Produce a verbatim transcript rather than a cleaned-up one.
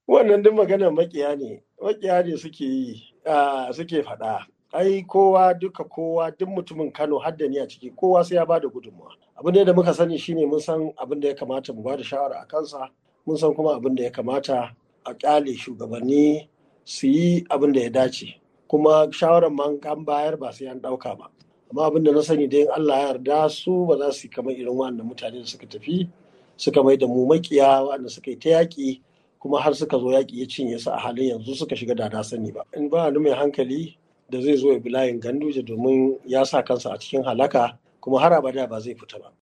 Wannan duk maganar makiya ne, makiya ne suke yi, ah, suke faɗa. Ai kowa duka kowa duk mutumin Kano har da ni a ciki kowa sai ya bada gudunmawa. Abin da da muka sani shine mun san abin da ya kamata mu bada shawara a kansa, mun san kuma abin da ya kamata a ƙyale shugabanni su yi abin da ya dace. Kuma shawarar man an bayar ba sai an ɗauka ba. Amma abin da na sani dai in Allah ya yarda su ba za su yi kamar irin wannan mutane da suka tafi suka mai da mu makiya wanda suka yi ta yaƙi kuma har suka zo yaƙi ya cinye su a halin yanzu suka shiga da na sani ba. In ba ni mai hankali da zai zo ya bi layin Ganduje domin ya sa kansa a cikin halaka kuma har abada ba zai fita ba.